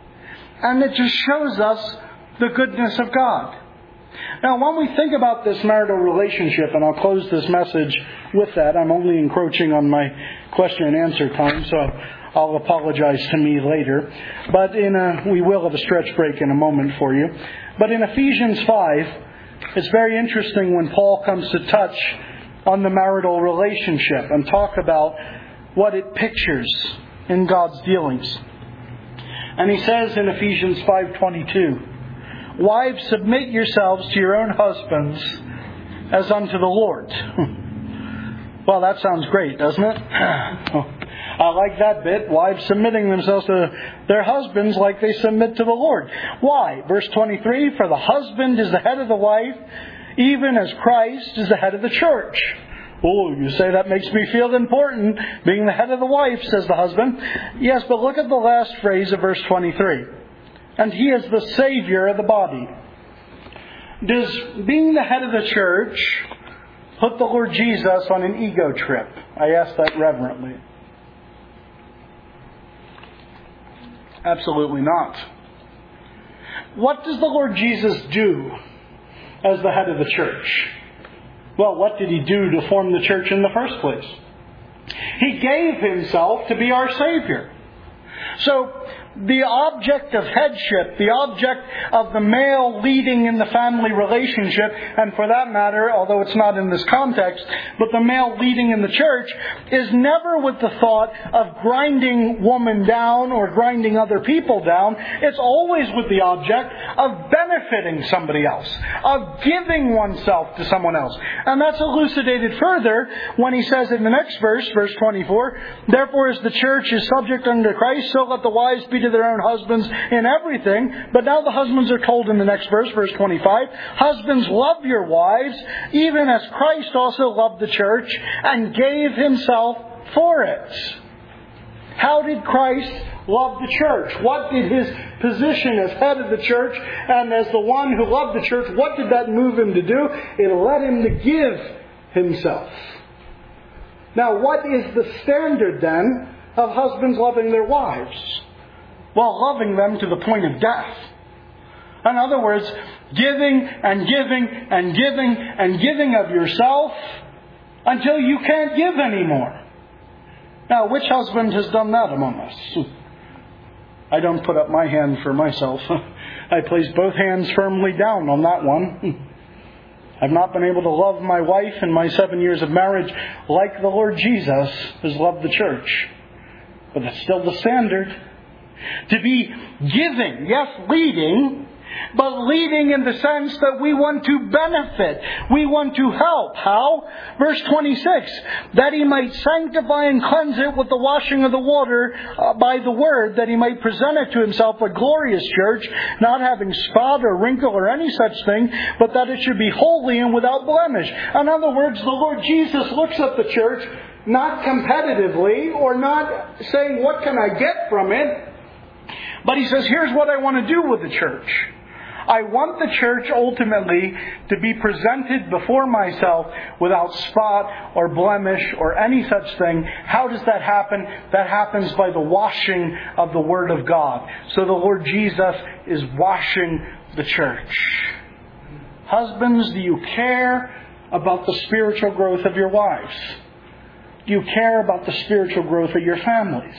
And it just shows us the goodness of God. Now, when we think about this marital relationship, and I'll close this message with that, I'm only encroaching on my question and answer time, so I'll apologize to me later. But we will have a stretch break in a moment for you. But in Ephesians 5, it's very interesting when Paul comes to touch on the marital relationship and talk about what it pictures in God's dealings. And he says in Ephesians 5:22, wives, submit yourselves to your own husbands as unto the Lord. Well, that sounds great, doesn't it? I like that bit. Wives submitting themselves to their husbands like they submit to the Lord. Why? Verse 23, for the husband is the head of the wife, even as Christ is the head of the church. Oh, you say that makes me feel important, being the head of the wife, says the husband. Yes, but look at the last phrase of verse 23. And he is the Savior of the body. Does being the head of the church put the Lord Jesus on an ego trip? I ask that reverently. Absolutely not. What does the Lord Jesus do as the head of the church? Well, what did he do to form the church in the first place? He gave himself to be our Savior. So, the object of headship, the object of the male leading in the family relationship, and for that matter, although it's not in this context, but the male leading in the church, is never with the thought of grinding woman down or grinding other people down. It's always with the object of benefiting somebody else, of giving oneself to someone else. And that's elucidated further when he says in the next verse, verse 24, therefore as the church is subject unto Christ, so let the wives be to their own husbands in everything. But now the husbands are told in the next verse, verse 25, husbands, love your wives, even as Christ also loved the church and gave himself for it. How did Christ love the church? What did his position as head of the church and as the one who loved the church, what did that move him to do? It led him to give himself. Now, what is the standard then of husbands loving their wives? while loving them to the point of death. In other words, giving and giving and giving and giving of yourself until you can't give anymore. Now, which husband has done that among us? I don't put up my hand for myself. I place both hands firmly down on that one. I've not been able to love my wife in my 7 years of marriage like the Lord Jesus has loved the church. But it's still the standard. To be giving, yes, leading, but leading in the sense that we want to benefit. We want to help. How? Verse 26, that He might sanctify and cleanse it with the washing of the water by the word, that He might present it to Himself a glorious church, not having spot or wrinkle or any such thing, but that it should be holy and without blemish. In other words, the Lord Jesus looks at the church not competitively or not saying, what can I get from it? But He says, here's what I want to do with the church. I want the church ultimately to be presented before myself without spot or blemish or any such thing. How does that happen? That happens by the washing of the Word of God. So the Lord Jesus is washing the church. Husbands, do you care about the spiritual growth of your wives? Do you care about the spiritual growth of your families?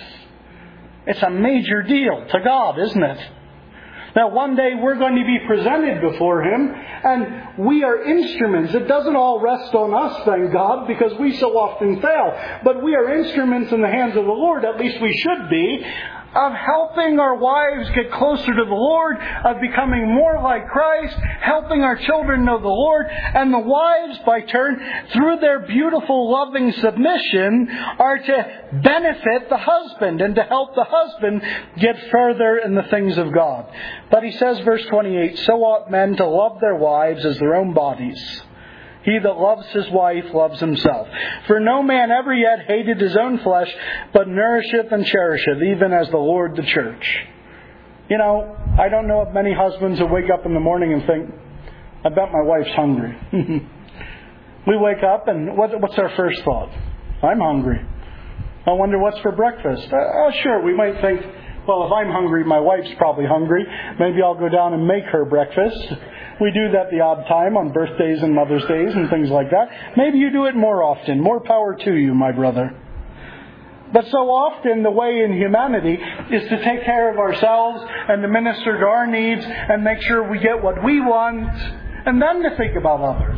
It's a major deal to God, isn't it? Now, one day we're going to be presented before Him, and we are instruments. It doesn't all rest on us, thank God, because we so often fail. But we are instruments in the hands of the Lord, at least we should be, of helping our wives get closer to the Lord, of becoming more like Christ, helping our children know the Lord, and the wives, by turn, through their beautiful, loving submission, are to benefit the husband and to help the husband get further in the things of God. But He says, verse 28, so ought men to love their wives as their own bodies. He that loves his wife loves himself. For no man ever yet hated his own flesh, but nourisheth and cherisheth, even as the Lord the church. You know, I don't know of many husbands who wake up in the morning and think, I bet my wife's hungry. We wake up and what's our first thought? I'm hungry. I wonder what's for breakfast. Sure, we might think, well, if I'm hungry, my wife's probably hungry. Maybe I'll go down and make her breakfast. We do that the odd time on birthdays and Mother's Days and things like that. Maybe you do it more often. More power to you, my brother. But so often the way in humanity is to take care of ourselves and to minister to our needs and make sure we get what we want and then to think about others.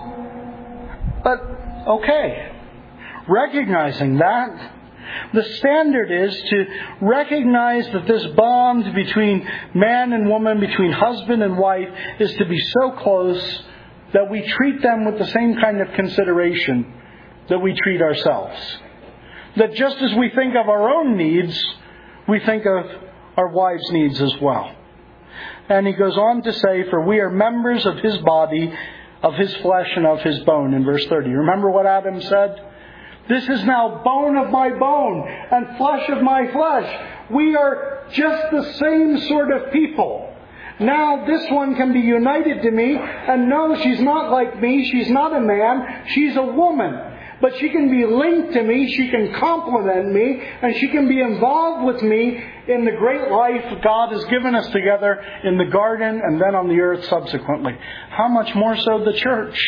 But, okay, recognizing that, the standard is to recognize that this bond between man and woman, between husband and wife, is to be so close that we treat them with the same kind of consideration that we treat ourselves. That just as we think of our own needs, we think of our wives' needs as well. And he goes on to say, for we are members of His body, of His flesh and of His bone, in verse 30. Remember what Adam said? This is now bone of my bone and flesh of my flesh. We are just the same sort of people. Now this one can be united to me, and no, she's not like me. She's not a man. She's a woman. But she can be linked to me. She can complement me. And she can be involved with me in the great life God has given us together in the garden and then on the earth subsequently. How much more so the church?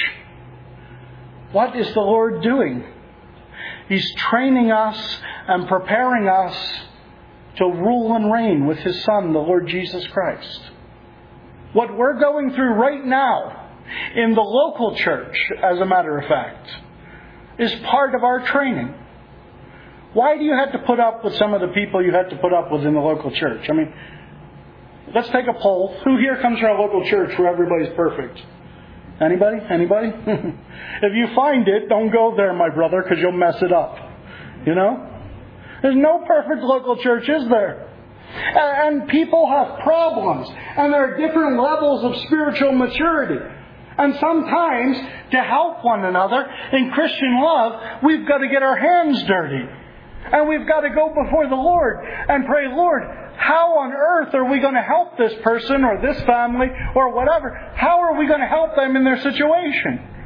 What is the Lord doing? He's training us and preparing us to rule and reign with His Son, the Lord Jesus Christ. What we're going through right now in the local church, as a matter of fact, is part of our training. Why do you have to put up with some of the people you have to put up with in the local church? I mean, let's take a poll. Who here comes from a local church where everybody's perfect? Anybody? Anybody? If you find it, don't go there, my brother, because you'll mess it up. You know? There's no perfect local church, is there? And people have problems. And there are different levels of spiritual maturity. And sometimes, to help one another in Christian love, we've got to get our hands dirty. And we've got to go before the Lord and pray, Lord, how on earth are we going to help this person or this family or whatever? How are we going to help them in their situation?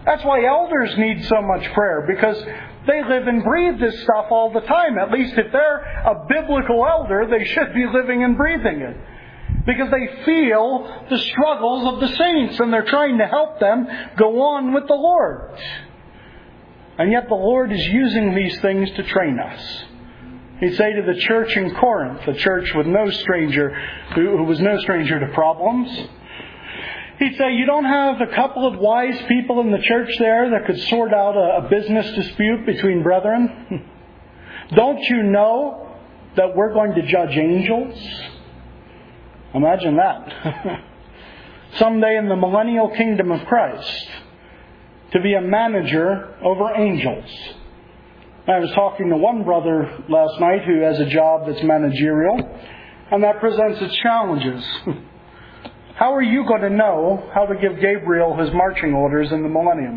That's why elders need so much prayer, because they live and breathe this stuff all the time. At least if they're a biblical elder, they should be living and breathing it. Because they feel the struggles of the saints, and they're trying to help them go on with the Lord. And yet the Lord is using these things to train us. He'd say to the church in Corinth, a church with no stranger, who was no stranger to problems, he'd say, you don't have a couple of wise people in the church there that could sort out a business dispute between brethren? Don't you know that we're going to judge angels? Imagine that. Someday in the millennial kingdom of Christ, to be a manager over angels. I was talking to one brother last night who has a job that's managerial, and that presents its challenges. How are you going to know how to give Gabriel his marching orders in the millennium?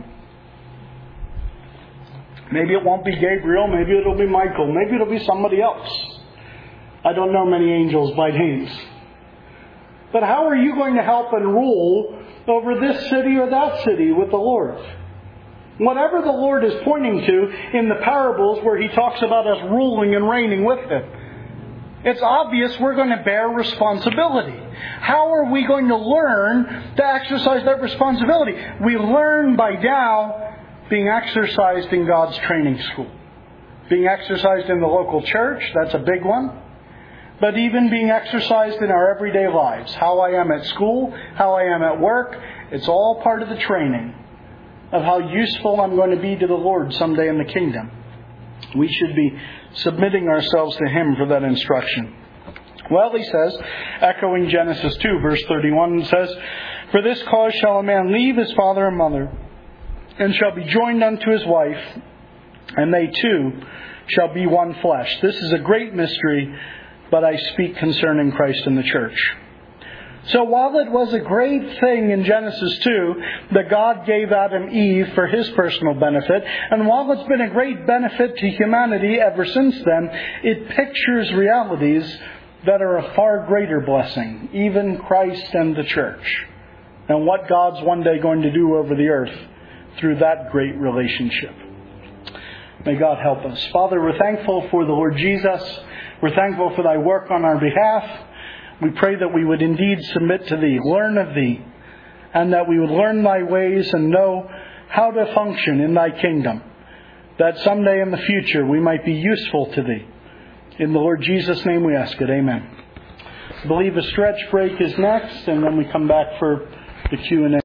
Maybe it won't be Gabriel, maybe it'll be Michael, maybe it'll be somebody else. I don't know many angels by names. But how are you going to help and rule over this city or that city with the Lord? Whatever the Lord is pointing to in the parables where He talks about us ruling and reigning with Him, it's obvious we're going to bear responsibility. How are we going to learn to exercise that responsibility? We learn by now being exercised in God's training school. Being exercised in the local church, that's a big one. But even being exercised in our everyday lives. How I am at school, how I am at work, it's all part of the training of how useful I'm going to be to the Lord someday in the kingdom. We should be submitting ourselves to Him for that instruction. Well, he says, echoing Genesis 2, verse 31, it says, for this cause shall a man leave his father and mother, and shall be joined unto his wife, and they two shall be one flesh. This is a great mystery, but I speak concerning Christ and the church. So while it was a great thing in Genesis 2 that God gave Adam Eve for His personal benefit, and while it's been a great benefit to humanity ever since then, it pictures realities that are a far greater blessing, even Christ and the church, and what God's one day going to do over the earth through that great relationship. May God help us. Father, we're thankful for the Lord Jesus. We're thankful for Thy work on our behalf. We pray that we would indeed submit to Thee, learn of Thee, and that we would learn Thy ways and know how to function in Thy kingdom, that someday in the future we might be useful to Thee. In the Lord Jesus' name we ask it. Amen. I believe a stretch break is next, and then we come back for the Q&A.